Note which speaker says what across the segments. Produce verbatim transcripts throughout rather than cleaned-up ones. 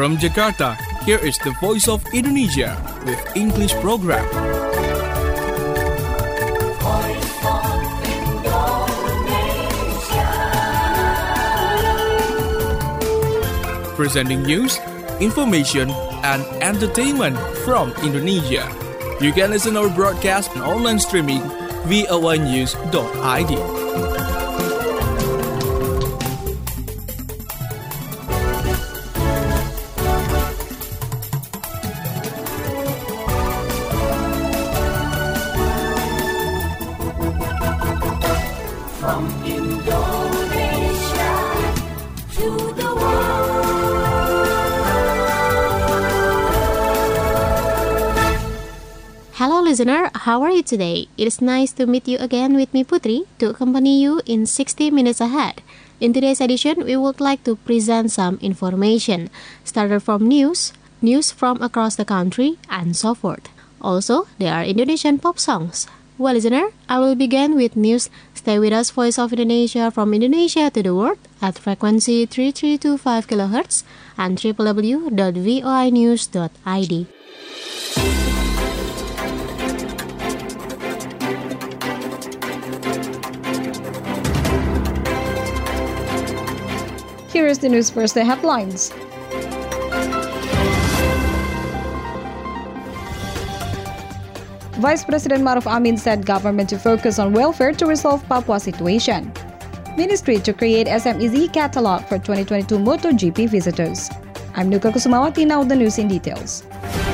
Speaker 1: From Jakarta, here is the Voice of Indonesia with English program.
Speaker 2: Voice of Indonesia.
Speaker 1: Presenting news, information, and entertainment from Indonesia. You can listen our broadcast and online streaming v o a news dot i d.
Speaker 2: From Indonesia to the world.
Speaker 3: Hello listener, how are you today? It is nice to meet you again with me Putri to accompany you in sixty minutes ahead. In today's edition, we would like to present some information, started from news, news from across the country, and so forth. Also, there are Indonesian pop songs. Well, listener, I will begin with news. Stay with us, Voice of Indonesia, from Indonesia to the world at frequency three three two five kilohertz and w w w dot voi news dot i d.
Speaker 4: Here is the news first, the headlines. Vice President Maruf Amin said government to focus on welfare to resolve Papua situation. Ministry to create S M E Z catalog for twenty twenty-two MotoGP visitors. I'm Nuka Kusumawati, now the news in details.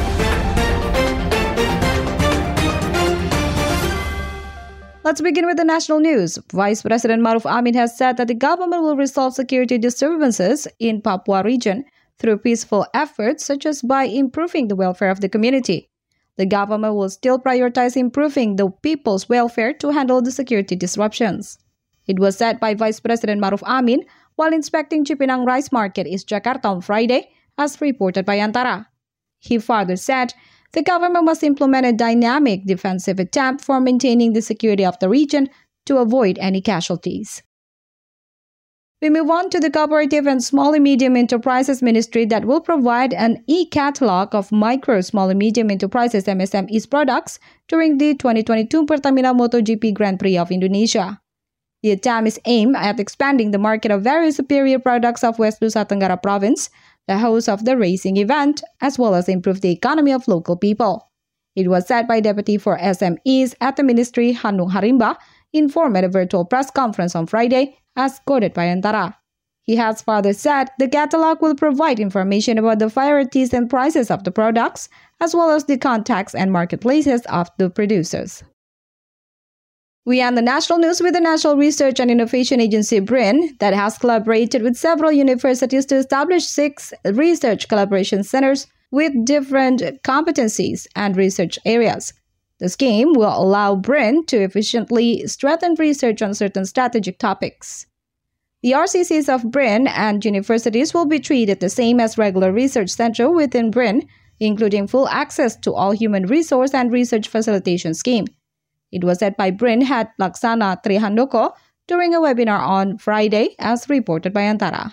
Speaker 4: Let's begin with the national news. Vice President Maruf Amin has said that the government will resolve security disturbances in Papua region through peaceful efforts such as by improving the welfare of the community. The government will still prioritize improving the people's welfare to handle the security disruptions. It was said by Vice President Maruf Amin while inspecting Cipinang Rice Market in Jakarta on Friday, as reported by Antara. He further said the government must implement a dynamic defensive attempt for maintaining the security of the region to avoid any casualties. We move on to the Cooperative and Small and Medium Enterprises Ministry that will provide an e-catalog of micro, small and medium enterprises M S M Es products during the twenty twenty-two Pertamina MotoGP Grand Prix of Indonesia. The attempt is aimed at expanding the market of various superior products of West Nusa Tenggara Province, the host of the racing event, as well as improve the economy of local people. It was said by Deputy for S M Es at the Ministry, Hanung Harimba, informed at a virtual press conference on Friday, as quoted by Antara. He has further said the catalog will provide information about the varieties and prices of the products, as well as the contacts and marketplaces of the producers. We end the national news with the National Research and Innovation Agency, B R I N, that has collaborated with several universities to establish six research collaboration centers with different competencies and research areas. The scheme will allow B R I N to efficiently strengthen research on certain strategic topics. The R C Cs of B R I N and universities will be treated the same as regular research center within B R I N, including full access to all human resource and research facilitation scheme. It was said by B R I N head Laksana Trihandoko during a webinar on Friday, as reported by Antara.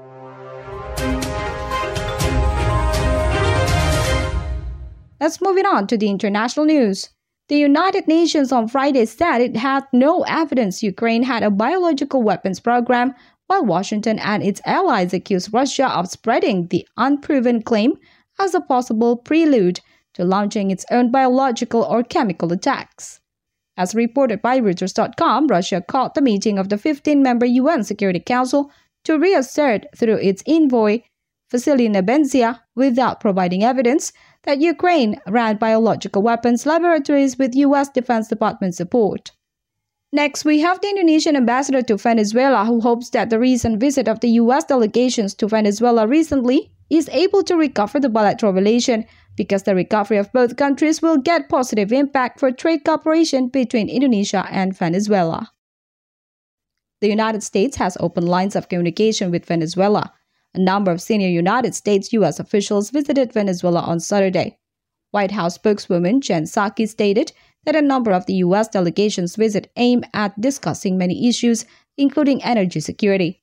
Speaker 4: Let's move it on to the international news. The United Nations on Friday said it had no evidence Ukraine had a biological weapons program, while Washington and its allies accused Russia of spreading the unproven claim as a possible prelude to launching its own biological or chemical attacks. As reported by Reuters dot com, Russia called the meeting of the fifteen-member U N Security Council to reassert through its envoy, Vasily Nebenzia, without providing evidence that Ukraine ran biological weapons laboratories with U S Defense Department support. Next, we have the Indonesian ambassador to Venezuela, who hopes that the recent visit of the U S delegations to Venezuela recently is able to recover the bilateral relation, because the recovery of both countries will get positive impact for trade cooperation between Indonesia and Venezuela. The United States has opened lines of communication with Venezuela. A number of senior United States U S officials visited Venezuela on Saturday. White House spokeswoman Jen Psaki stated that a number of the U S delegations' visit aim at discussing many issues, including energy security.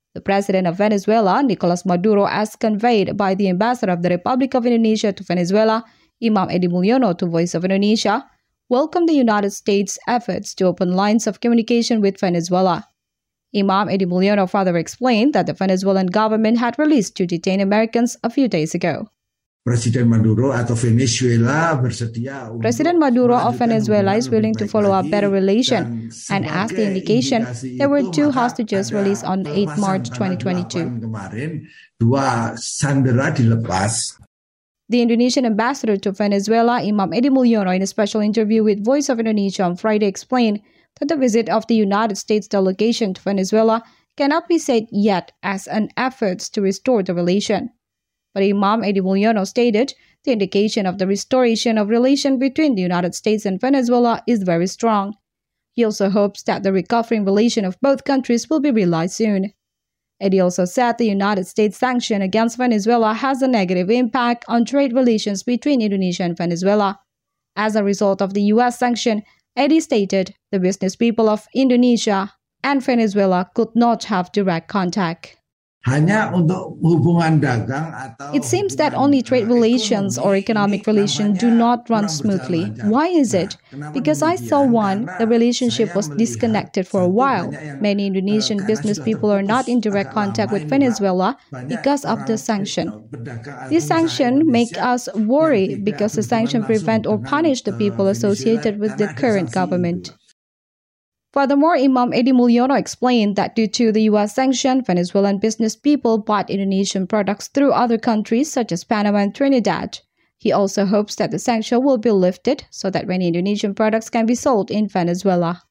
Speaker 4: The president of Venezuela, Nicolas Maduro, as conveyed by the ambassador of the Republic of Indonesia to Venezuela, Imam Edi Mulyono, to Voice of Indonesia, welcomed the United States' efforts to open lines of communication with Venezuela. Imam Edi Mulyono further explained that the Venezuelan government had released two detained Americans a few days ago.
Speaker 5: Presiden Maduro atau Venezuela bersedia
Speaker 4: President Maduro of Venezuela is willing to follow up better relation, and as the indication, there were two hostages released on the eighth of March twenty twenty-two.
Speaker 5: Kemarin, dua sandera dilepas.
Speaker 4: The Indonesian ambassador to Venezuela, Imam Edi Mulyono, in a special interview with Voice of Indonesia on Friday, explained that the visit of the United States delegation to Venezuela cannot be said yet as an effort to restore the relation. But Imam Edi Mulyono stated the indication of the restoration of relation between the United States and Venezuela is very strong. He also hopes that the recovering relation of both countries will be realized soon. Edi also said the United States sanction against Venezuela has a negative impact on trade relations between Indonesia and Venezuela. As a result of the U S sanction, Edi stated the business people of Indonesia and Venezuela could not have direct contact.
Speaker 5: Hanya untuk hubungan dagang atau
Speaker 4: It seems that only trade relations or economic relations do not run smoothly. Why is it? Because I saw one, the relationship was disconnected for a while. Many Indonesian business people are not in direct contact with Venezuela because of the sanction. This sanction make us worry because the sanction prevent or punish the people associated with the current government. Furthermore, Imam Edi Mulyono explained that due to the U S sanction, Venezuelan business people bought Indonesian products through other countries such as Panama and Trinidad. He also hopes that the sanction will be lifted so that many Indonesian products can be sold in Venezuela.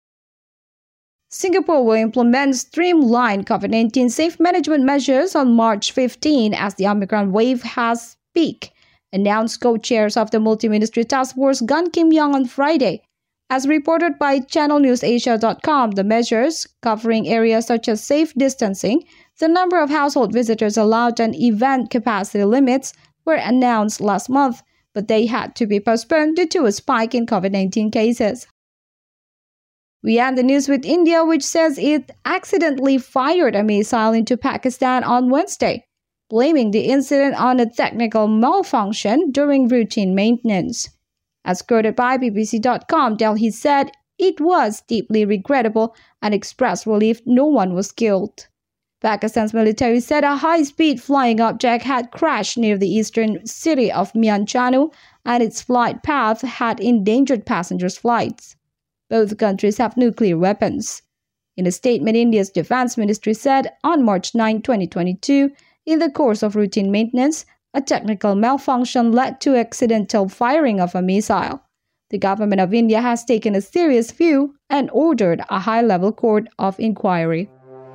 Speaker 4: Singapore will implement streamlined COVID nineteen safe management measures on March fifteenth as the Omicron wave has peaked, announced co-chairs of the multi-ministry task force Gan Kim Yong on Friday. As reported by channel news asia dot com, the measures, covering areas such as safe distancing, the number of household visitors allowed, and event capacity limits, were announced last month, but they had to be postponed due to a spike in COVID nineteen cases. We end the news with India, which says it accidentally fired a missile into Pakistan on Wednesday, blaming the incident on a technical malfunction during routine maintenance. As quoted by B B C dot com, Delhi said it was deeply regrettable and expressed relief no one was killed. Pakistan's military said a high-speed flying object had crashed near the eastern city of Mianchanu and its flight path had endangered passengers' flights. Both countries have nuclear weapons. In a statement, India's defense ministry said on March ninth, twenty twenty-two, in the course of routine maintenance, a technical malfunction led to accidental firing of a missile. The government of India has taken a serious view and ordered a high-level court of inquiry.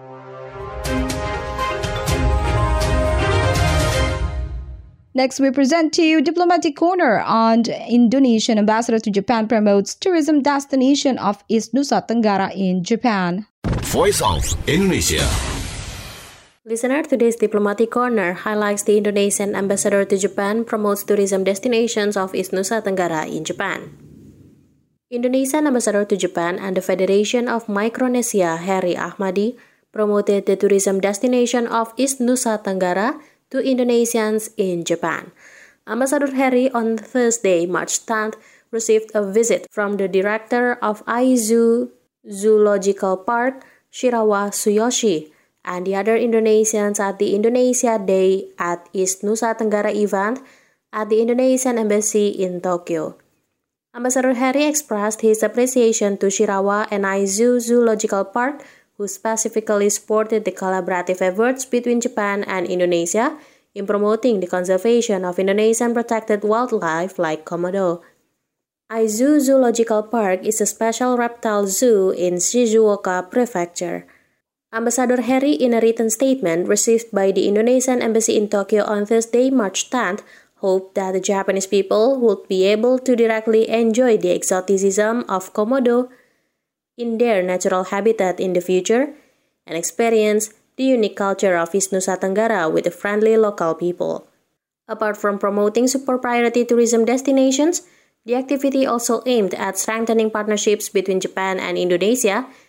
Speaker 4: Next, we present to you Diplomatic Corner on Indonesian ambassador to Japan promotes tourism destination of East Nusa Tenggara in Japan.
Speaker 6: Voice of Indonesia.
Speaker 3: Listener, today's Diplomatic Corner highlights the Indonesian ambassador to Japan promotes tourism destinations of East Nusa Tenggara in Japan. Indonesian ambassador to Japan and the Federation of Micronesia, Harry Ahmadi, promoted the tourism destination of East Nusa Tenggara to Indonesians in Japan. Ambassador Harry on Thursday, March tenth, received a visit from the director of Aizu Zoological Park, Shirawa Suyoshi, and the other Indonesians at the Indonesia Day at East Nusa Tenggara event at the Indonesian Embassy in Tokyo. Ambassador Harry expressed his appreciation to Shirawa and Aizu Zoological Park, who specifically supported the collaborative efforts between Japan and Indonesia in promoting the conservation of Indonesian protected wildlife like Komodo. Aizu Zoological Park is a special reptile zoo in Shizuoka Prefecture. Ambassador Harry, in a written statement received by the Indonesian Embassy in Tokyo on Thursday, March tenth, hoped that the Japanese people would be able to directly enjoy the exoticism of Komodo in their natural habitat in the future and experience the unique culture of East Nusa Tenggara with the friendly local people. Apart from promoting super priority tourism destinations, the activity also aimed at strengthening partnerships between Japan and Indonesia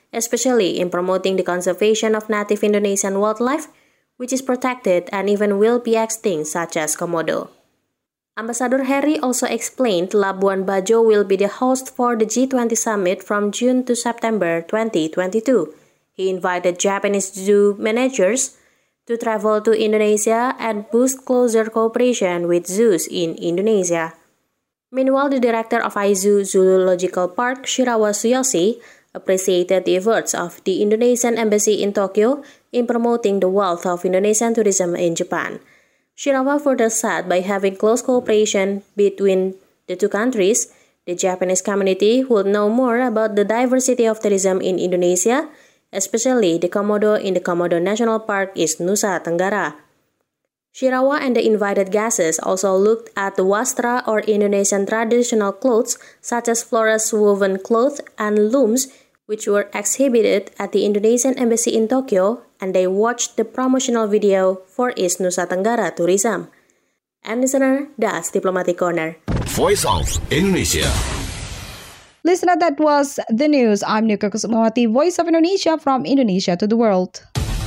Speaker 7: especially in promoting the conservation of native Indonesian wildlife, which is protected and even will be extinct, such as Komodo. Ambassador Harry also explained Labuan Bajo will be the host for the G twenty summit from June to September twenty twenty-two. He invited Japanese zoo managers to travel to Indonesia and boost closer cooperation with zoos in Indonesia. Meanwhile, the director of Aizu Zoological Park, Shirawa Suyoshi, appreciated the efforts of the Indonesian Embassy in Tokyo in promoting the wealth of Indonesian tourism in Japan. Shirawa further said by having close cooperation between the two countries, the Japanese community will know more about the diversity of tourism in Indonesia, especially the Komodo in the Komodo National Park is Nusa Tenggara. Shirawa and the invited guests also looked at the wastra or Indonesian traditional clothes such as Flores woven cloth and looms, which were exhibited at the Indonesian Embassy in Tokyo, and they watched the promotional video for East Nusa Tenggara tourism. And listener, that's Diplomatic Corner.
Speaker 6: Voice of Indonesia.
Speaker 4: Listener, that was the news. I'm Nika Kusumawati, Voice of Indonesia from Indonesia to the world.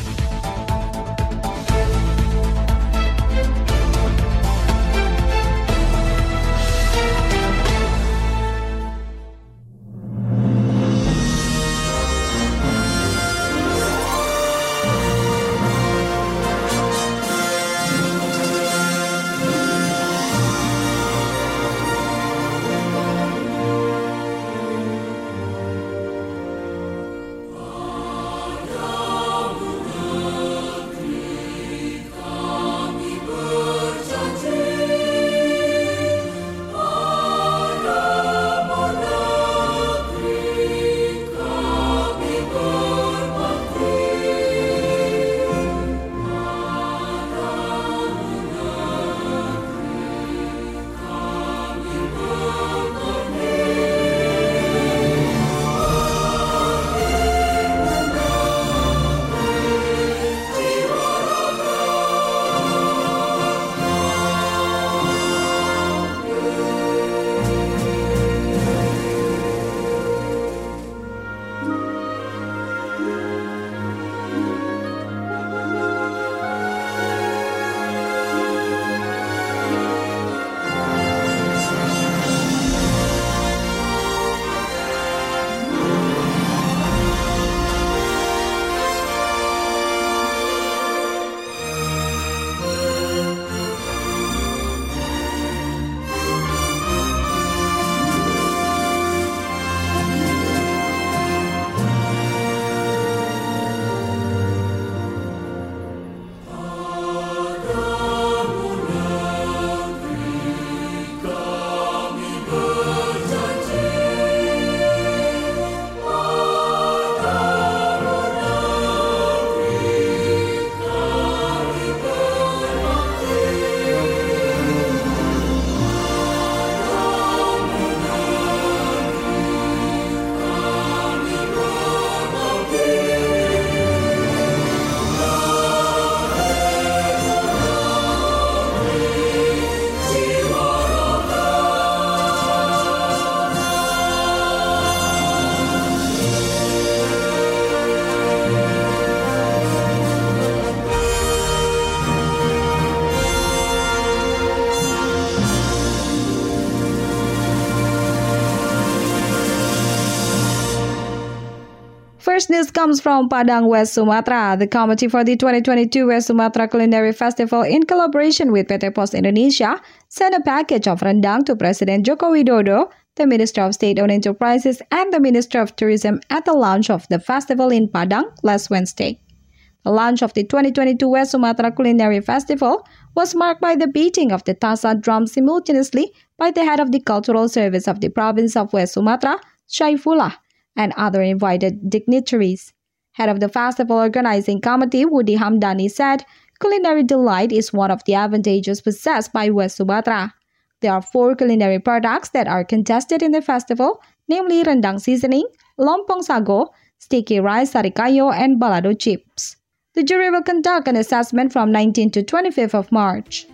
Speaker 4: First news comes from Padang, West Sumatra. The committee for the twenty twenty-two West Sumatra Culinary Festival, in collaboration with P T Pos Indonesia, sent a package of rendang to President Joko Widodo, the Minister of State-Owned Enterprises, and the Minister of Tourism at the launch of the festival in Padang last Wednesday. The launch of the twenty twenty-two West Sumatra Culinary Festival was marked by the beating of the Tasa drum simultaneously by the head of the Cultural Service of the province of West Sumatra, Syaifullah, and other invited dignitaries. Head of the festival organizing committee, Woody Hamdani, said, "Culinary delight is one of the advantages possessed by West Sumatra. There are four culinary products that are contested in the festival, namely rendang seasoning, lompong sago, sticky rice sarikayo, and balado chips." The jury will conduct an assessment from nineteenth to twenty-fifth of March.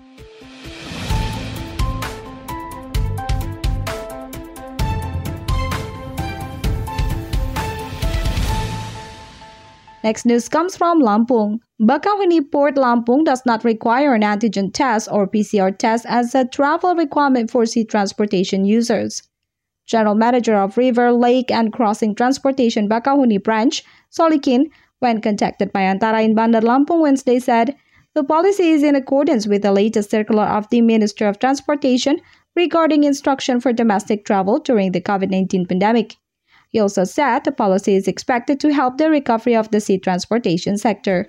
Speaker 4: Next news comes from Lampung. Bakauheni Port Lampung does not require an antigen test or P C R test as a travel requirement for sea transportation users. General Manager of River, Lake and Crossing Transportation Bakauheni Branch, Solikin, when contacted by Antara in Bandar Lampung Wednesday, said the policy is in accordance with the latest circular of the Minister of Transportation regarding instruction for domestic travel during the COVID nineteen pandemic. He also said the policy is expected to help the recovery of the sea transportation sector.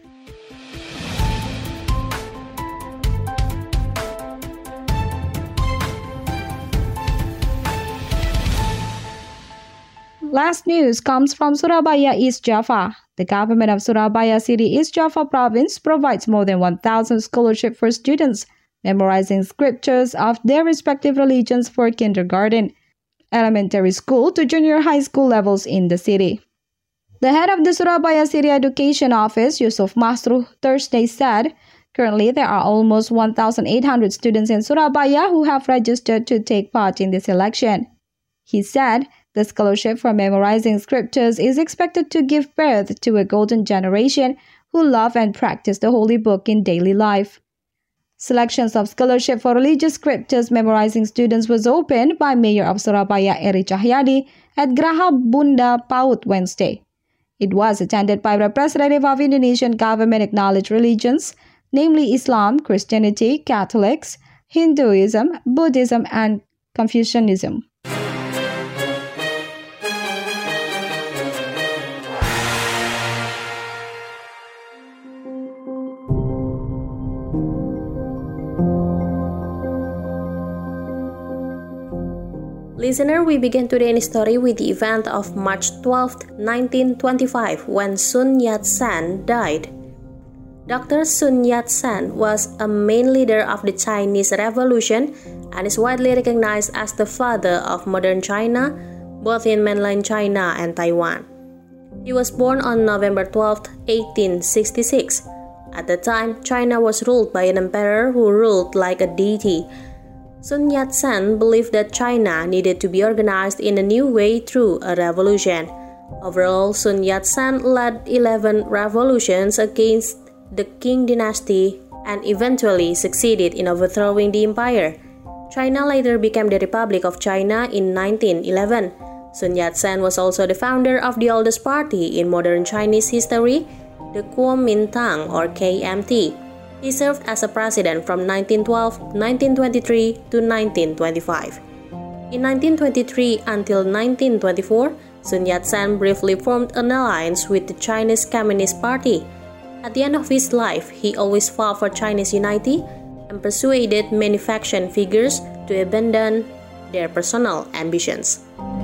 Speaker 4: Last news comes from Surabaya, East Java. The government of Surabaya City, East Java Province provides more than one thousand scholarships for students memorizing scriptures of their respective religions for kindergarten, elementary school to junior high school levels in the city. The head of the Surabaya City Education Office, Yusuf Masruh, Thursday said, currently there are almost one thousand eight hundred students in Surabaya who have registered to take part in this election. He said, the scholarship for memorizing scriptures is expected to give birth to a golden generation who love and practice the holy book in daily life. Selections of scholarship for religious scriptures memorizing students was opened by Mayor of Surabaya Eri Cahyadi at Graha Bunda Paut Wednesday. It was attended by representative of Indonesian government acknowledged religions, namely Islam, Christianity, Catholics, Hinduism, Buddhism, and Confucianism.
Speaker 7: Listener, we begin today's story with the event of March twelfth, nineteen twenty-five, when Sun Yat-sen died. Doctor Sun Yat-sen was a main leader of the Chinese Revolution and is widely recognized as the father of modern China, both in mainland China and Taiwan. He was born on November twelfth, eighteen sixty-six. At the time, China was ruled by an emperor who ruled like a deity. Sun Yat-sen believed that China needed to be organized in a new way through a revolution. Overall, Sun Yat-sen led eleven revolutions against the Qing dynasty and eventually succeeded in overthrowing the empire. China later became the Republic of China in nineteen eleven. Sun Yat-sen was also the founder of the oldest party in modern Chinese history, the Kuomintang or K M T. He served as a president from nineteen twelve to nineteen twenty-three to nineteen twenty-five. In nineteen twenty-three until nineteen twenty-four, Sun Yat-sen briefly formed an alliance with the Chinese Communist Party. At the end of his life, he always fought for Chinese unity and persuaded many faction figures to abandon their personal ambitions.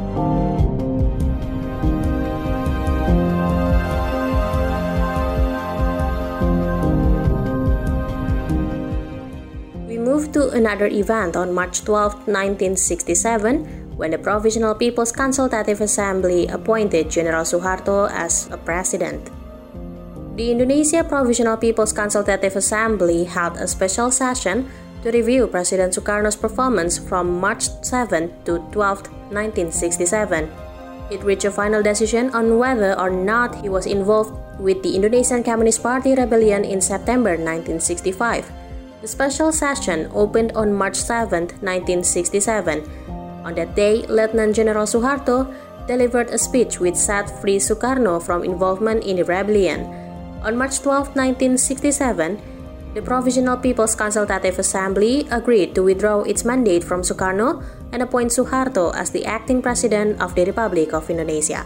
Speaker 7: Move to another event on March twelfth, nineteen sixty-seven, when the Provisional People's Consultative Assembly appointed General Suharto as a president. The Indonesia Provisional People's Consultative Assembly held a special session to review President Sukarno's performance from March seventh to twelfth, nineteen sixty-seven. It reached a final decision on whether or not he was involved with the Indonesian Communist Party rebellion in September nineteen sixty-five. The special session opened on March seventh, nineteen sixty-seven. On that day, Lieutenant General Suharto delivered a speech which set free Sukarno from involvement in the rebellion. On March twelfth, nineteen sixty-seven, the Provisional People's Consultative Assembly agreed to withdraw its mandate from Sukarno and appoint Suharto as the acting president of the Republic of Indonesia.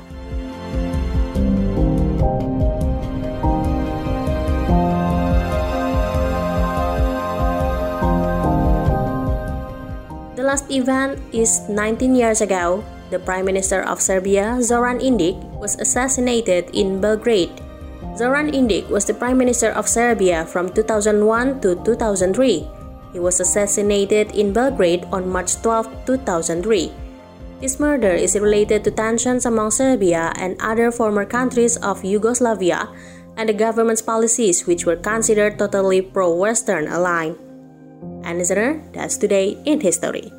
Speaker 7: The last event is nineteen years ago. The Prime Minister of Serbia, Zoran Indic, was assassinated in Belgrade. Zoran Indic was the Prime Minister of Serbia from two thousand one to two thousand three. He was assassinated in Belgrade on March twelfth, two thousand three. This murder is related to tensions among Serbia and other former countries of Yugoslavia and the government's policies which were considered totally pro-Western aligned. And listener, that's today in history.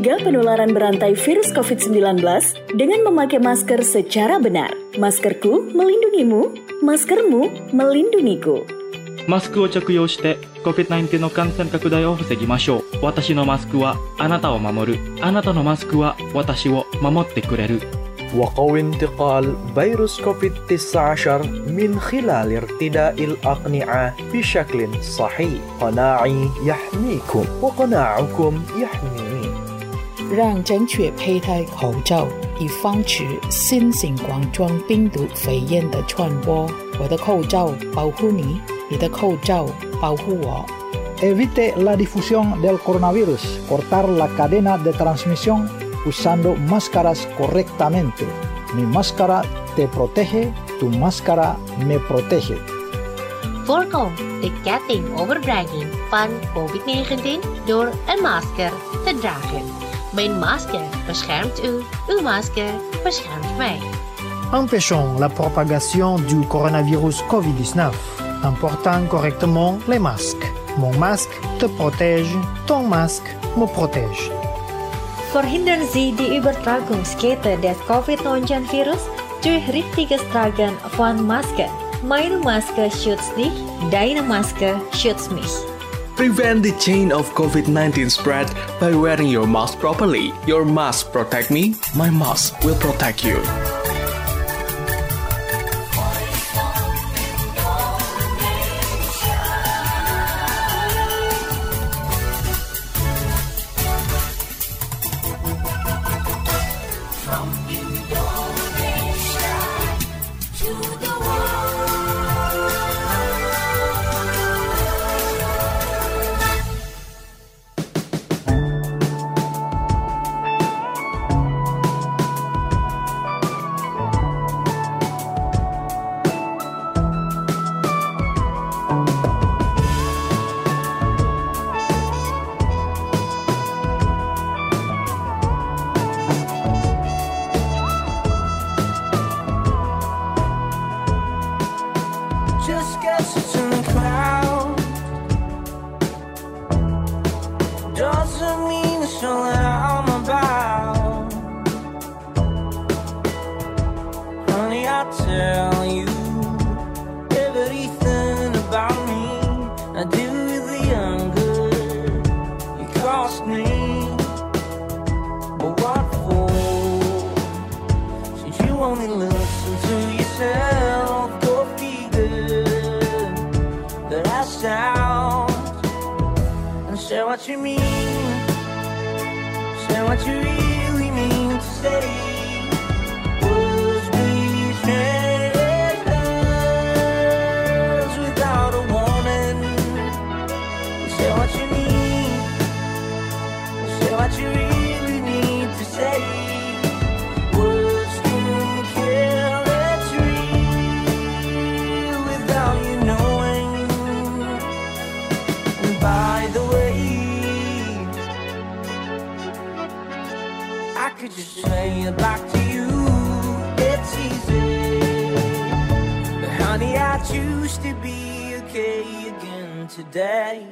Speaker 8: mencegah penularan berantai virus covid sembilan belas dengan memakai masker secara benar. Maskerku melindungimu, maskermu melindungiku.
Speaker 9: マスクを着用して コビッドナインティーン の感染拡大を防ぎましょう。私のマスクはあなたを守る。あなたのマスクは私を守ってくれる。
Speaker 10: وقوي انتقال فيروس كوفيد تسعة عشر من خلال ارتداء الأقنعة بشكل صحيح. قناعي يحميكم وقناعكم يحميني.
Speaker 11: 让正确佩戴口罩，以防止新型冠状病毒肺炎的传播。我的口罩保护你，你的口罩保护我。
Speaker 12: Evite la difusión del coronavirus. Cortar la cadena de transmisión usando máscaras correctamente. Mi máscara te protege, tu máscara me protege.
Speaker 13: Voorkom de ketting overdraging van covid negentien door een masker te dragen. Mijn masker beschermt u, uw masker beschermt mij.
Speaker 14: Empêchons la propagation du coronavirus covid dix-neuf en portant correctement les masques. Mon masque te protège, ton masque me protège.
Speaker 15: Verhindern Sie die Übertragungskette des covid neunzehn-Virus durch richtiges Tragen von Masken. Meine Maske schützt dich, deine Maske schützt mich.
Speaker 1: Prevent the chain of covid nineteen spread by wearing your mask properly. Your mask protect me, my mask will protect you.
Speaker 16: What you mean, say what you really mean to say. Was we strangers without a warning? Say what you mean, say what you really need to say. Was to kill it's real without you knowing. And by the way, I could just say it back to you, it's easy. But honey, I choose to be okay again today.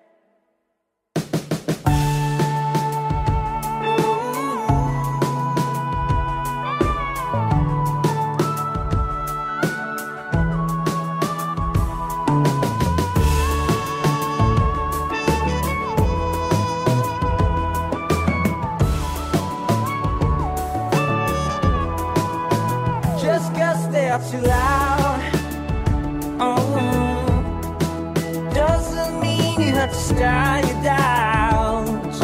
Speaker 16: Too loud, oh, doesn't mean you have to start your doubts.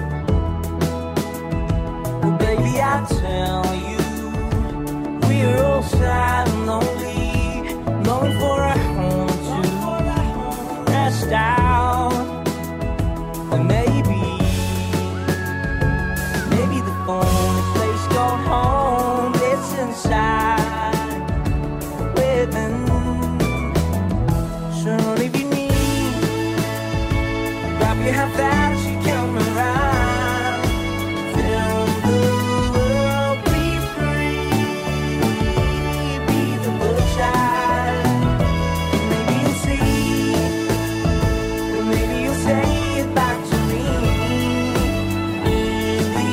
Speaker 16: Well, baby, I tell you, we're all sad and lonely, longing for a home to rest out. And maybe, maybe the only place called home is inside. Surely be me. Wrap your half that she come around. Fill the world, be free. Be the little child. Maybe you'll see. Maybe you'll say it back to me. In the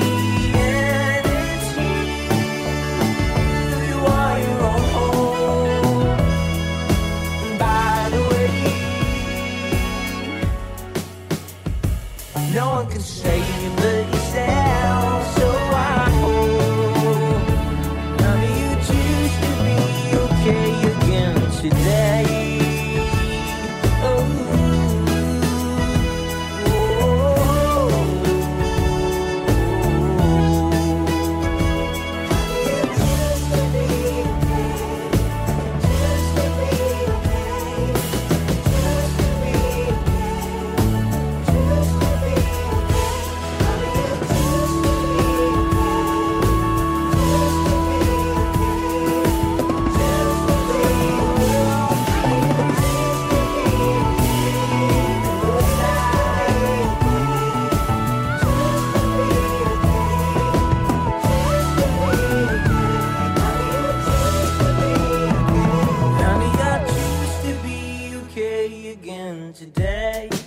Speaker 16: no one can save you but yourself. So I hope, honey, you choose to be okay again today. Today.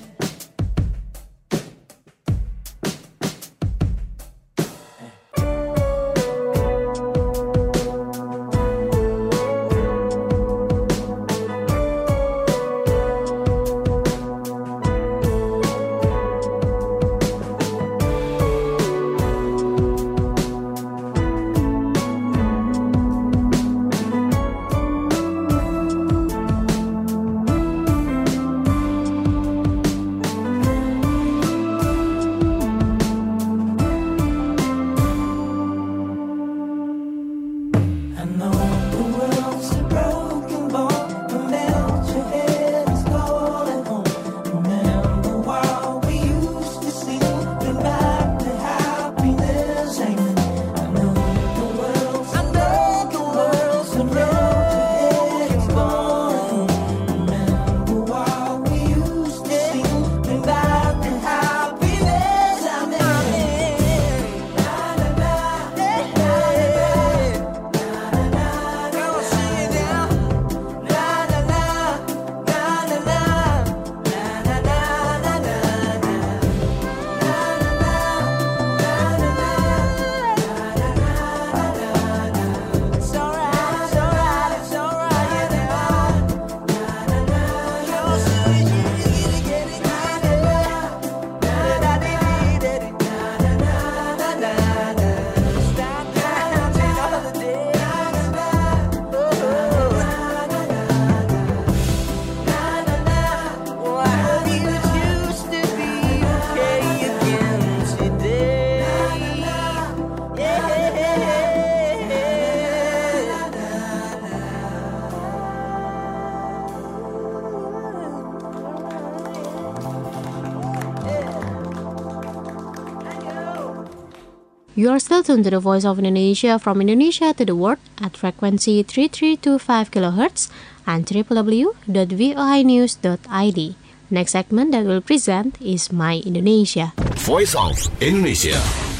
Speaker 3: You are still tuned to the Voice of Indonesia from Indonesia to the world at frequency three three two five kilohertz and w w w dot voi news dot i d. Next segment that we'll present is My Indonesia.
Speaker 6: Voice of Indonesia.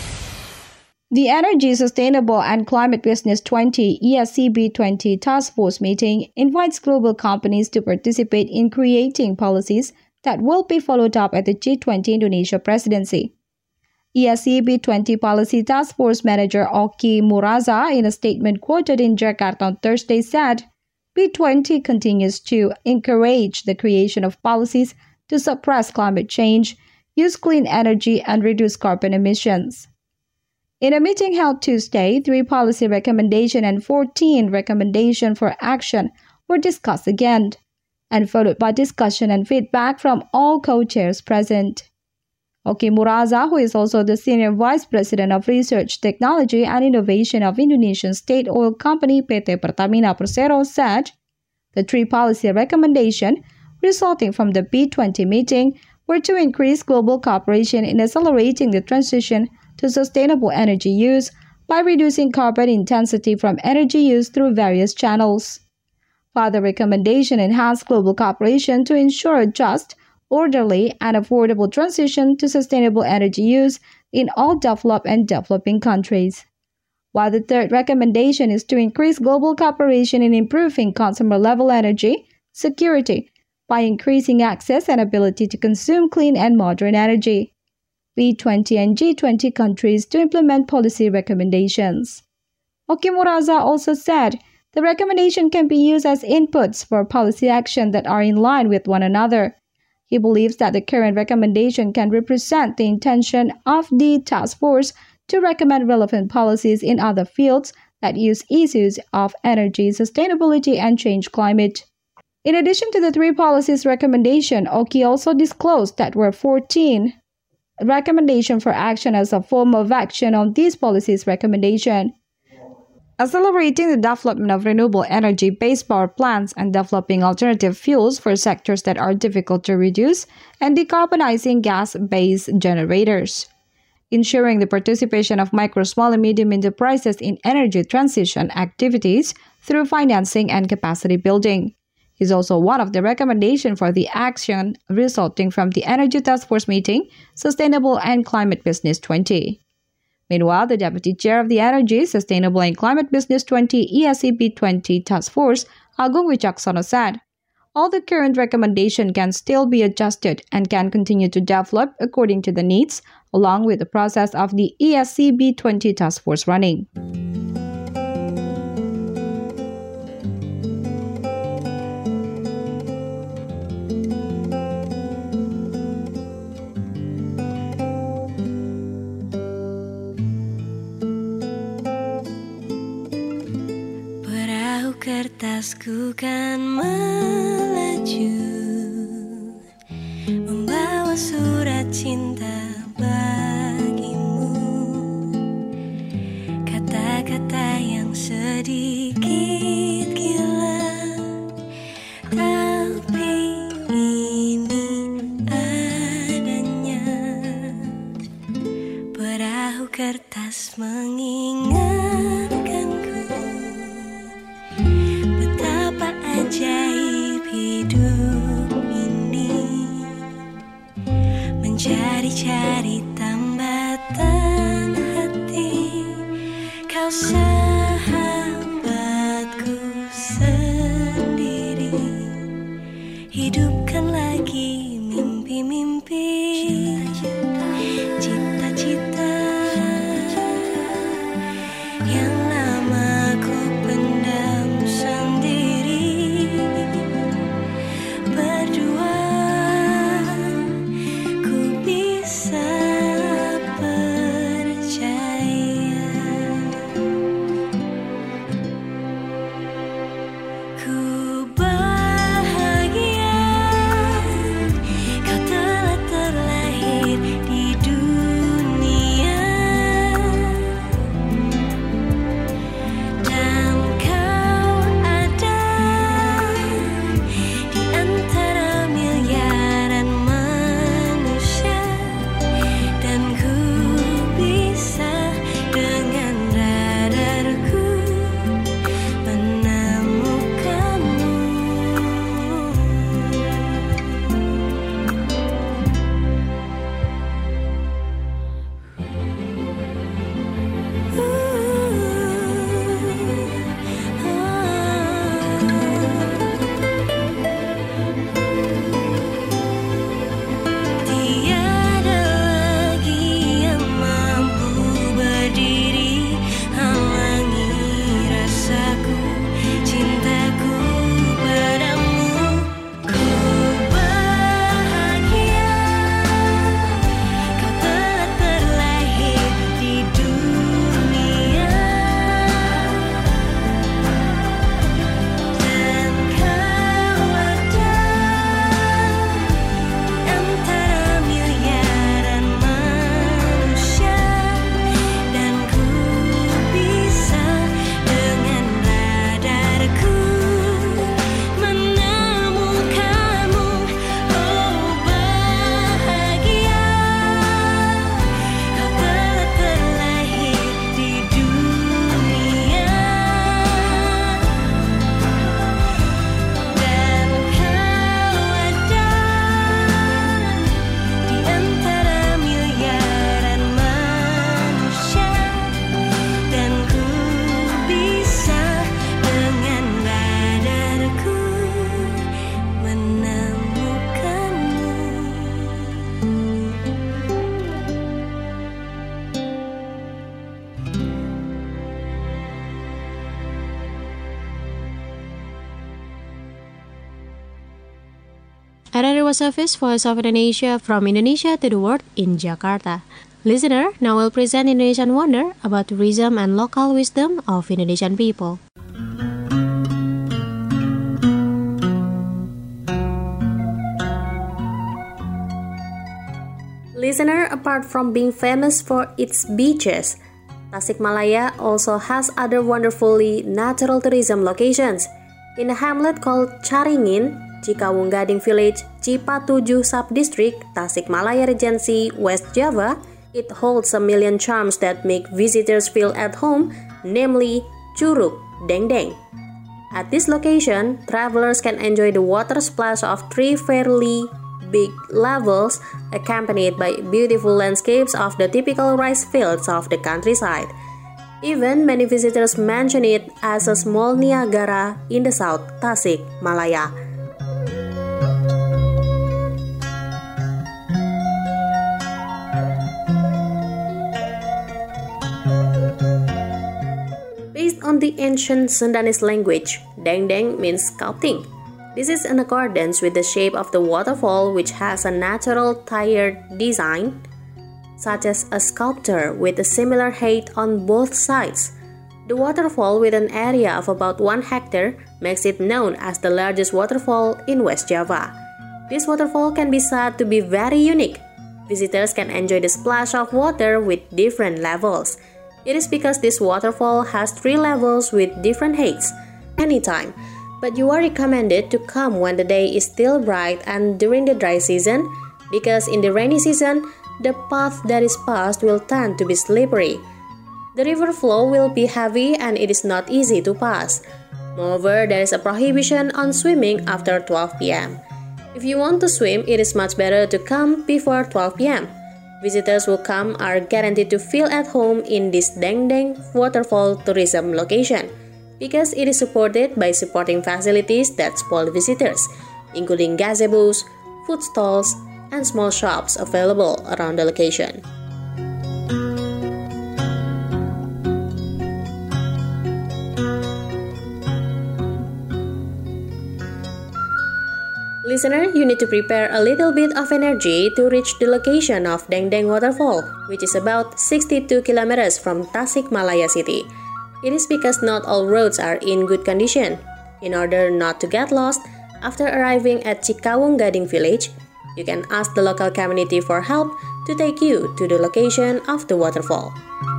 Speaker 4: The Energy, Sustainable and Climate Business twenty E S C B twenty Task Force meeting invites global companies to participate in creating policies that will be followed up at the G twenty Indonesia presidency. E S C B twenty Policy Task Force Manager Oki Muraza, in a statement quoted in Jakarta on Thursday, said B twenty continues to encourage the creation of policies to suppress climate change, use clean energy, and reduce carbon emissions. In a meeting held Tuesday, three policy recommendations and fourteen recommendations for action were discussed again, and followed by discussion and feedback from all co-chairs present. Oki Muraza, who is also the Senior Vice President of Research, Technology and Innovation of Indonesian State Oil Company P T Pertamina Persero, said the three policy recommendations resulting from the B twenty meeting were to increase global cooperation in accelerating the transition to sustainable energy use by reducing carbon intensity from energy use through various channels. Further recommendation enhance global cooperation to ensure a just, orderly, and affordable transition to sustainable energy use in all developed and developing countries. While the third recommendation is to increase global cooperation in improving consumer-level energy security by increasing access and ability to consume clean and modern energy. B twenty and G twenty countries to implement policy recommendations. Oki Muraza also said the recommendation can be used as inputs for policy action that are in line with one another. He believes that the current recommendation can represent the intention of the task force to recommend relevant policies in other fields that use issues of energy, sustainability, and change climate. In addition to the three policies recommendation, Oki also disclosed that there were fourteen recommendations for action as a form of action on these policies recommendation. Accelerating the development of renewable energy-based power plants and developing alternative fuels for sectors that are difficult to reduce, and decarbonizing gas-based generators. Ensuring the participation of micro, small, and medium enterprises in energy transition activities through financing and capacity building is also one of the recommendations for the action resulting from the Energy Task Force meeting, Sustainable and Climate Business twenty. Meanwhile, the Deputy Chair of the Energy, Sustainable and Climate Business twenty E S C B twenty Task Force, Agung Wicaksono said, all the current recommendations can still be adjusted and can continue to develop according to the needs, along with the process of the E S C B twenty Task Force running.
Speaker 17: Kertasku kan melaju, membawa surat cinta bagimu. Kata-kata yang sedikit gila, tapi ini adanya. Perahu kertas mengingatkanku ajaib hidup ini, mencari-cari tambatan hati. Kau sahabatku sendiri, hidupkan lagi mimpi-mimpi, cita-cita yang lama ku pendam sendiri.
Speaker 3: R R I World Service, Voice of Indonesia, from Indonesia to the world in Jakarta. Listener, now we'll present Indonesian Wonder about tourism and local wisdom of Indonesian people.
Speaker 7: Listener, apart from being famous for its beaches, Tasikmalaya also has other wonderfully natural tourism locations. In a hamlet called Caringin, Cikawung Gading Village, Cipatujuh Subdistrict, Tasikmalaya Regency, West Java, it holds a million charms that make visitors feel at home, namely Curug Dengdeng. At this location, travelers can enjoy the water splash of three fairly big levels, accompanied by beautiful landscapes of the typical rice fields of the countryside. Even many visitors mention it as a small Niagara in the South Tasikmalaya. Based on the ancient Sundanese language, Dengdeng means sculpting. This is in accordance with the shape of the waterfall, which has a natural tiered design, such as a sculpture with a similar height on both sides. The waterfall, with an area of about one hectare, makes it known as the largest waterfall in West Java. This waterfall can be said to be very unique. Visitors can enjoy the splash of water with different levels. It is because this waterfall has three levels with different heights. Anytime, but you are recommended to come when the day is still bright and during the dry season, because in the rainy season, the path that is passed will tend to be slippery. The river flow will be heavy and it is not easy to pass. Moreover, there is a prohibition on swimming after twelve p m If you want to swim, it is much better to come before twelve p m Visitors who come are guaranteed to feel at home in this Dengdeng waterfall tourism location, because it is supported by supporting facilities that spoil visitors, including gazebos, food stalls, and small shops available around the location. Listener, you need to prepare a little bit of energy to reach the location of Dengdeng Waterfall, which is about sixty-two kilometers from Tasikmalaya City. It is because not all roads are in good condition. In order not to get lost, after arriving at Cikawung Gading Village, you can ask the local community for help to take you to the location of the waterfall.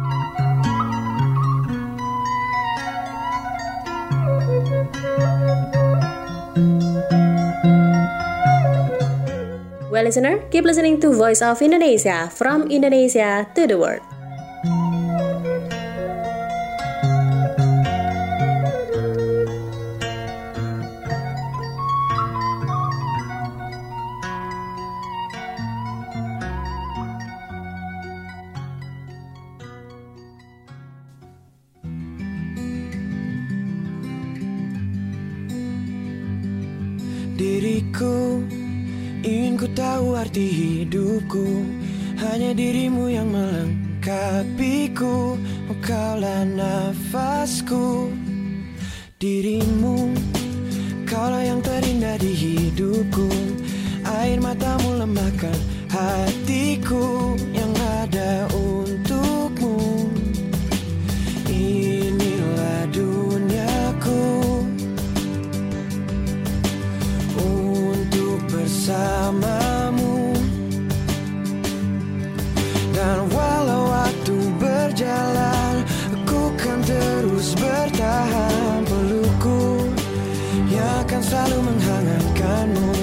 Speaker 7: Well, listener, keep listening to Voice of Indonesia, from Indonesia to the world.
Speaker 18: Diriku, ingin ku tahu arti hidupku, hanya dirimu yang melengkapiku, engkaulah nafasku. Dirimu, kaulah yang terindah di hidupku, air matamu lemahkan hatiku yang ada untukmu. Inilah duniaku, bersamamu. Dan walau waktu berjalan, aku kan terus bertahan. Pelukku yang akan selalu menghangatkanmu,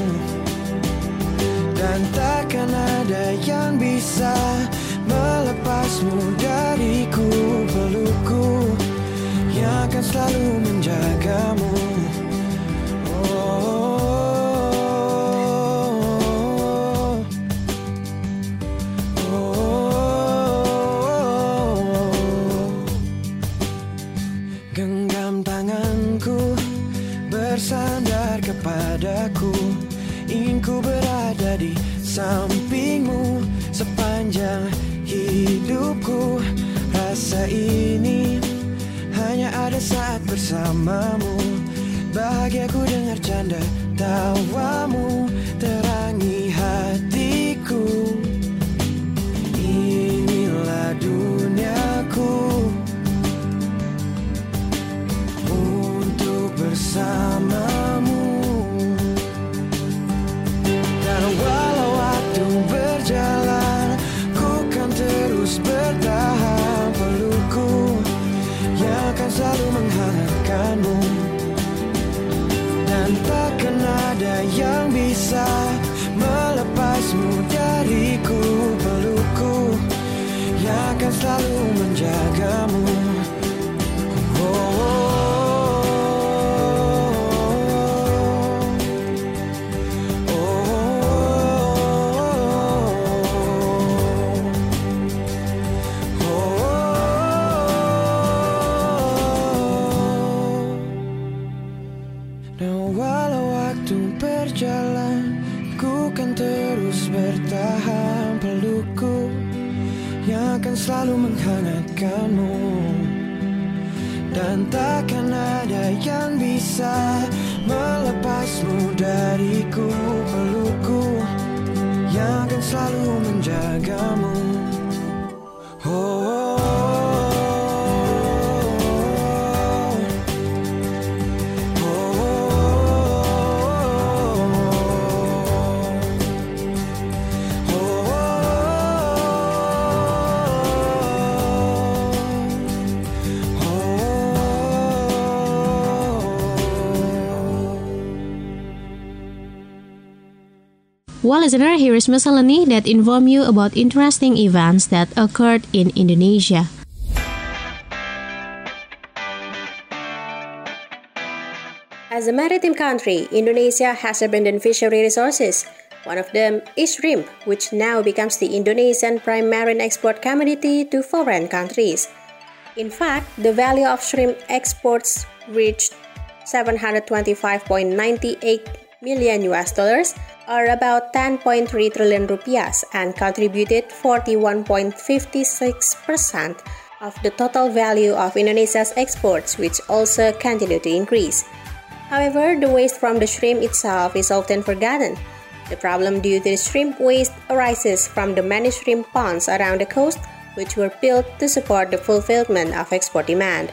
Speaker 18: dan takkan ada yang bisa melepasmu dariku. Pelukku yang akan selalu menjagamu. Oh, bersandar kepadaku, ingin ku berada di sampingmu sepanjang hidupku. Rasa ini hanya ada saat bersamamu, bahagiaku dengar canda tawamu. Ter terus bertahan pelukku yang akan selalu menghangatkanmu. Dan takkan ada yang bisa melepasmu dariku, pelukku yang akan selalu menjagamu. Oh, oh,
Speaker 3: Well, listener, here is miscellany that inform you about interesting events that occurred in Indonesia.
Speaker 7: As a maritime country, Indonesia has abundant fishery resources. One of them is shrimp, which now becomes the Indonesian prime marine export commodity to foreign countries. In fact, the value of shrimp exports reached seven hundred twenty-five point nine eight million U S dollars, or about ten point three trillion rupiahs, and contributed forty-one point five six percent of the total value of Indonesia's exports, which also continue to increase. However, the waste from the shrimp itself is often forgotten. The problem due to the shrimp waste arises from the many shrimp ponds around the coast, which were built to support the fulfillment of export demand.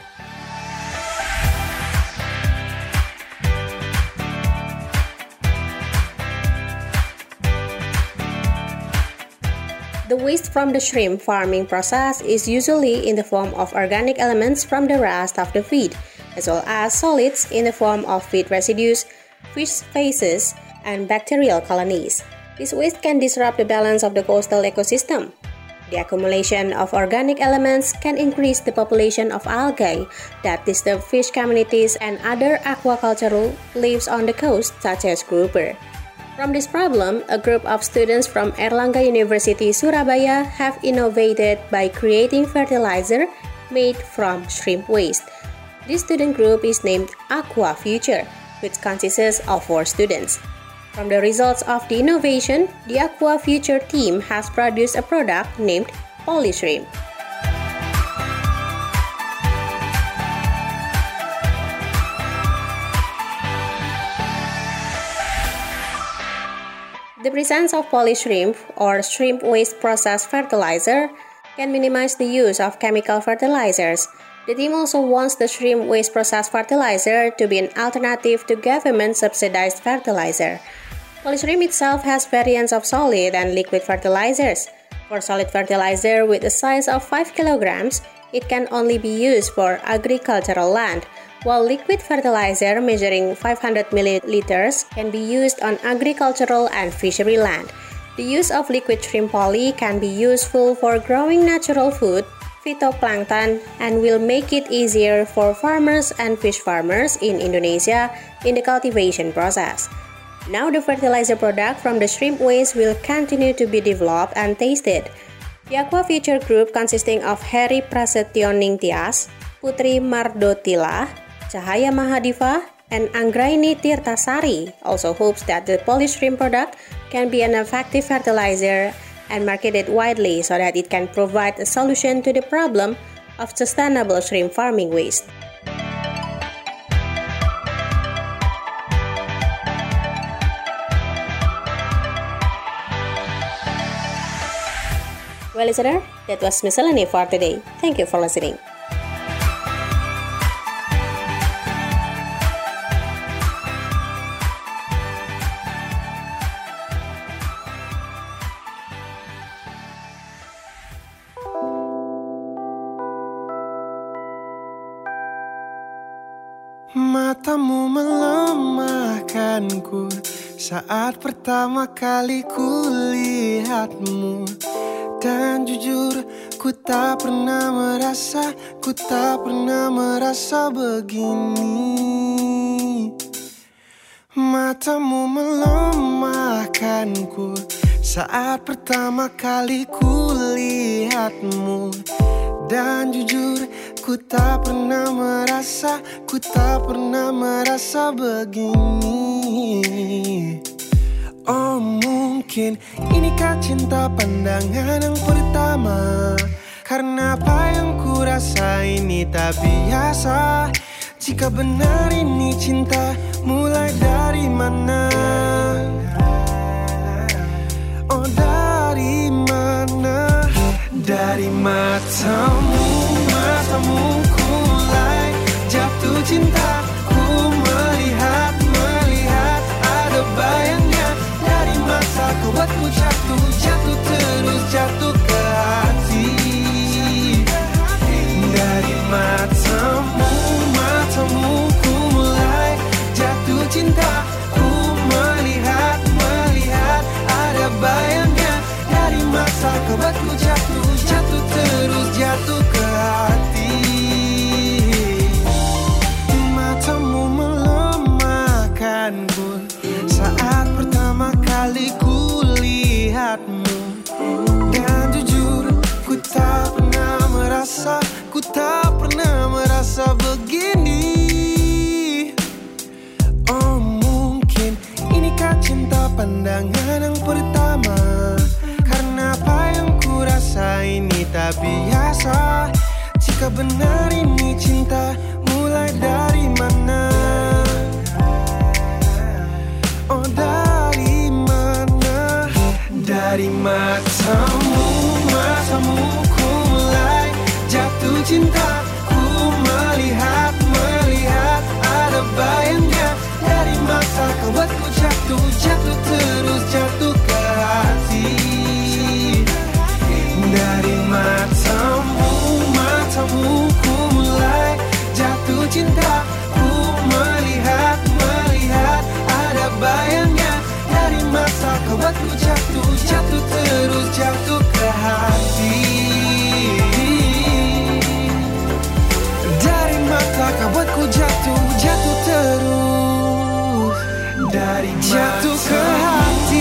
Speaker 7: The waste from the shrimp farming process is usually in the form of organic elements from the rest of the feed, as well as solids in the form of feed residues, fish feces, and bacterial colonies. This waste can disrupt the balance of the coastal ecosystem. The accumulation of organic elements can increase the population of algae that disturb fish communities and other aquacultural lives on the coast, such as grouper. From this problem, a group of students from Airlangga University Surabaya have innovated by creating fertilizer made from shrimp waste. This student group is named Aqua Future, which consists of four students. From the results of the innovation, the Aqua Future team has produced a product named Polyshrimp. The presence of polyshrimp or shrimp waste process fertilizer can minimize the use of chemical fertilizers. The team also wants the shrimp waste process fertilizer to be an alternative to government-subsidized fertilizer. Polyshrimp itself has variants of solid and liquid fertilizers. For solid fertilizer with a size of five kilograms, it can only be used for agricultural land, while liquid fertilizer measuring five hundred milliliters can be used on agricultural and fishery land. The use of liquid shrimp poly can be useful for growing natural food, phytoplankton, and will make it easier for farmers and fish farmers in Indonesia in the cultivation process. Now the fertilizer product from the shrimp waste will continue to be developed and tested. The Aqua Future Group, consisting of Heri Prasetyoning Tias, Putri Mardotila, Cahaya Mahadiva, and Anggraini Tirtasari, also hopes that the polyshrimp product can be an effective fertilizer and marketed widely so that it can provide a solution to the problem of sustainable shrimp farming waste. Well, listener, that was miscellany for today. Thank you for listening.
Speaker 18: Matamu melemahkanku saat pertama kali kulihatmu. Dan jujur, ku tak pernah merasa, ku tak pernah merasa begini. Matamu melemahkanku saat pertama kali kulihatmu. Dan jujur, ku tak pernah merasa, ku tak pernah merasa begini. Oh mungkin inikah cinta pandangan yang pertama, karena apa yang ku rasa ini tak biasa. Jika benar ini cinta, mulai dari mana? Oh dari mana? Dari matamu, matamu ku mulai jatuh cinta. Ku melihat, melihat ada bayangnya. Dari mata kau buatku jatuh, jatuh terus jatuh ke hati. Dari matamu, matamu ku mulai jatuh cinta. Ku melihat, melihat ada bayangnya. Dari mata kau buatku jatuh, jatuh terus jatuh ke hati. Matamu melemahkanku saat pertama kali ku lihatmu. Dan jujur ku tak pernah merasa, ku tak pernah merasa begini. Oh mungkin inikah cinta pandangan yang pertama, karena apa yang ku rasa ini tak biasa. Jika benar ini cinta, mulai dari mana? Oh dari mana? Dari matamu, matamu ku mulai jatuh cinta. Ku melihat, melihat ada bayangnya. Dari mata kau buatku jatuh, jatuh terus jatuh ke hati. Dari matamu, matamu ku mulai jatuh cinta. Ku melihat, melihat ada bayangnya. Dari mata kau buatku jatuh, jatuh terus jatuh ke hati. Dari mata kau buatku jatuh, jatuh terus. Dari jatuh ke hati.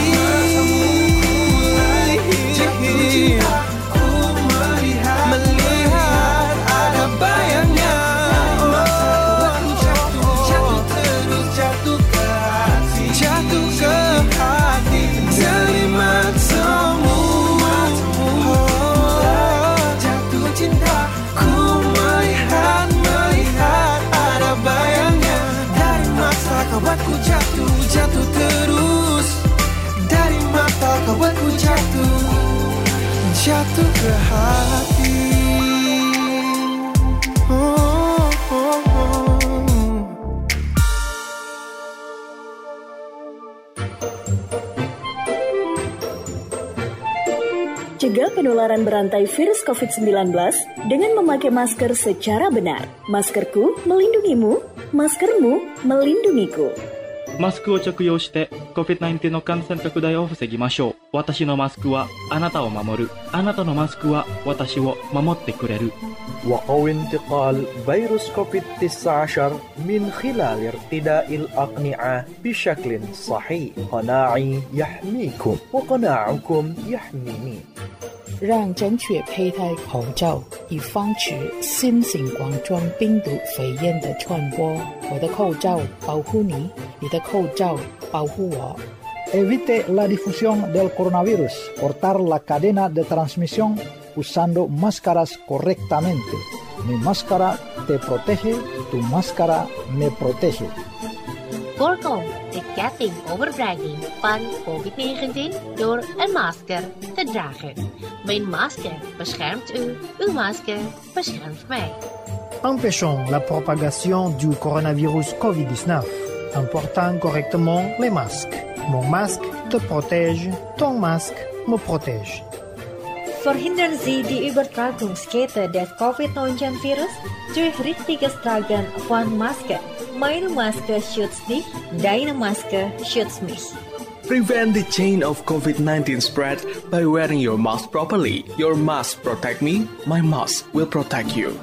Speaker 18: Jatuh cinta. Ku melihat, melihat ada bayangnya. Dari mata kau buatku jatuh, jatuh terus jatuh ke hati. Jatuh ke hati. Dari matamu, matamu oh, jatuh cinta. Ku melihat, melihat ada bayangnya. Dari mata kau buatku jatuh, jatuh terus. Dari mata kau buatku jatuh, jatuh ke hati. Oh, oh, oh.
Speaker 8: Cegah penularan berantai virus covid sembilan belas dengan memakai masker secara benar. Maskerku melindungimu, maskermu melindungiku.
Speaker 9: マスクを着用して コビッドナインティーン の感染拡大を防ぎましょう。私のマスクはあなたを守る。あなたのマスクは私を守ってくれる。
Speaker 10: وقو انتقال فيروس كوفيد تسعة عشر من خلال ارتداء الأقنعة بشكل صحيح. قناعي يحميكم وقناعكم يحميني.
Speaker 11: 让正确佩戴口罩，以防止新型冠状病毒肺炎的传播。我的口罩保护你，你的口罩保护我。
Speaker 12: Evite la difusión del coronavirus. Cortar la cadena de transmisión usando máscaras correctamente. Mi máscara te protege, tu máscara me protege.
Speaker 13: Voorkom de ketting overdraging van covid negentien door een masker te dragen. Mijn masker beschermt u, uw masker beschermt mij.
Speaker 14: Empêchons la propagation du coronavirus covid dix-neuf en portant correctement les masques. Mon masque te protège, ton masque me protège.
Speaker 15: Verhindern Sie die Übertragungskette des covid neunzehn Virus durch richtiges Tragen von Masken. Meine Maske schützt dich, deine Maske schützt mich.
Speaker 1: Prevent the chain of covid nineteen spread by wearing your mask properly. Your mask protect me, my mask will protect you.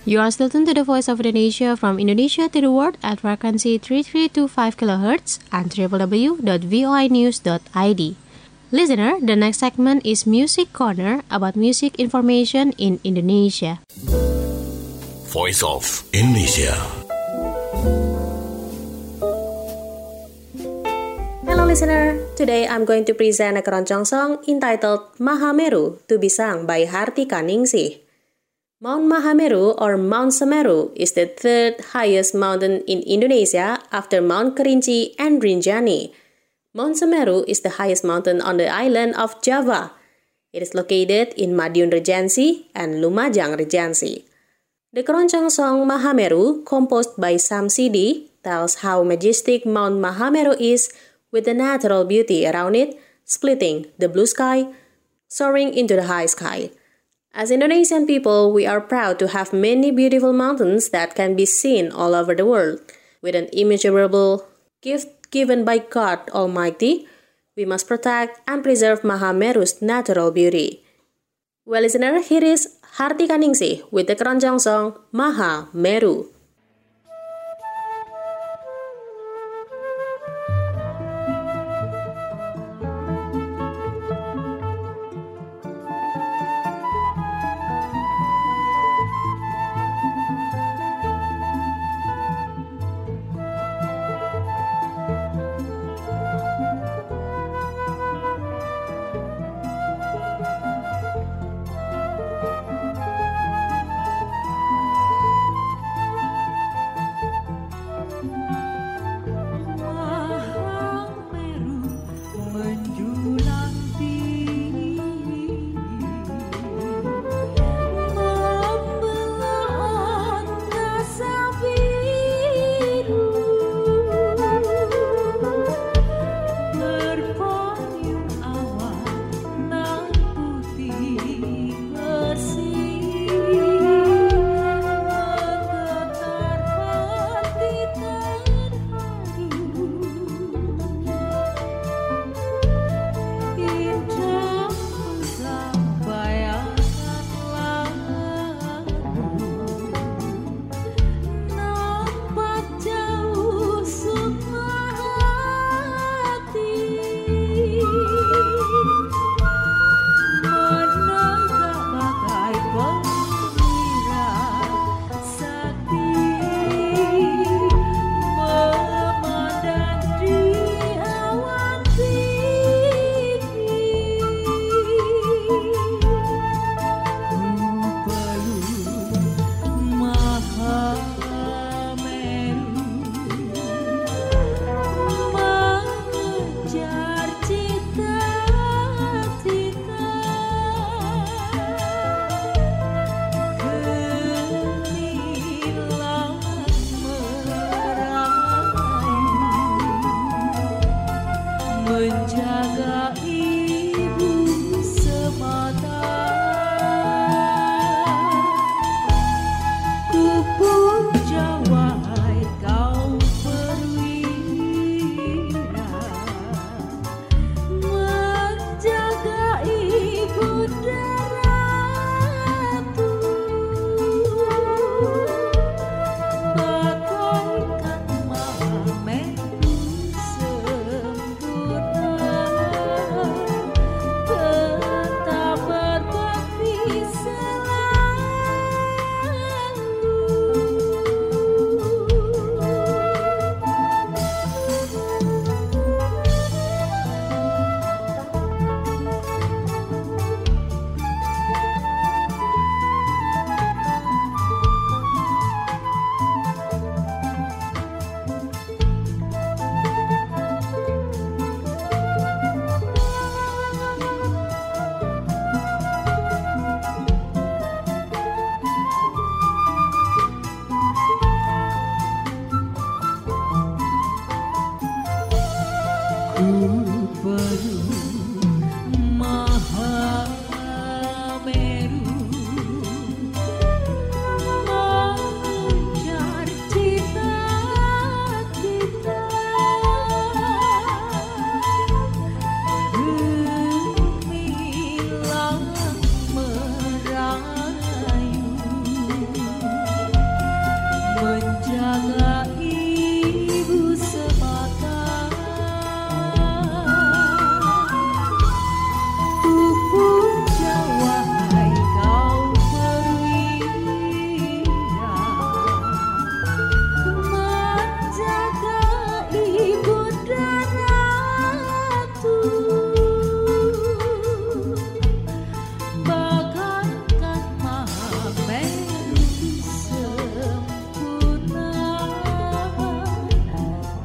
Speaker 3: You are still tuned to the Voice of Indonesia from Indonesia to the world at frequency three three two five kilohertz and w w w dot voi news dot i d. Listener, the next segment is Music Corner about music information in Indonesia.
Speaker 6: Voice of Indonesia.
Speaker 7: Hello listener, today I'm going to present a keroncong song entitled Mahameru to be sung by Hartika Ningsih. Mount Mahameru or Mount Semeru is the third highest mountain in Indonesia after Mount Kerinci and Rinjani. Mount Semeru is the highest mountain on the island of Java. It is located in Madiun Regency and Lumajang Regency. The keroncong song Mahameru, composed by Sam Sidi, tells how majestic Mount Mahameru is with the natural beauty around it, splitting the blue sky, soaring into the high sky. As Indonesian people, we are proud to have many beautiful mountains that can be seen all over the world. With an immeasurable gift given by God Almighty, we must protect and preserve Mahameru's natural beauty. Well, listener, here is Hartika Ningsih with the keroncong song Mahameru.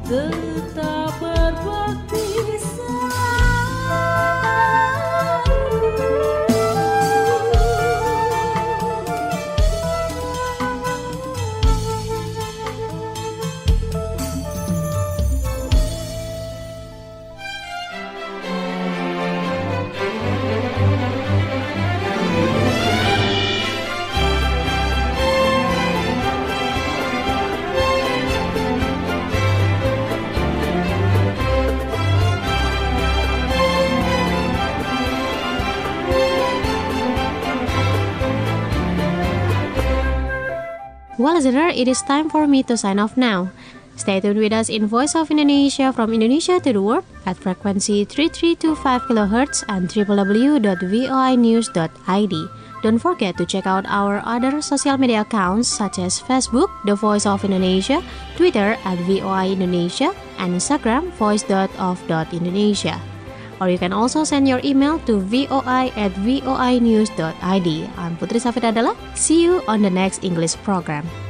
Speaker 2: tetap berbakti
Speaker 3: Well, listener, it is time for me to sign off now. Stay tuned with us in Voice of Indonesia from Indonesia to the world at frequency three three two five kilohertz and w w w dot voi news dot i d. Don't forget to check out our other social media accounts such as Facebook, The Voice of Indonesia, Twitter at V O I Indonesia, and Instagram, voice dot of dot indonesia. Or you can also send your email to voi at voi news dot i d. I'm Putri Safidadala. See you on the next English program.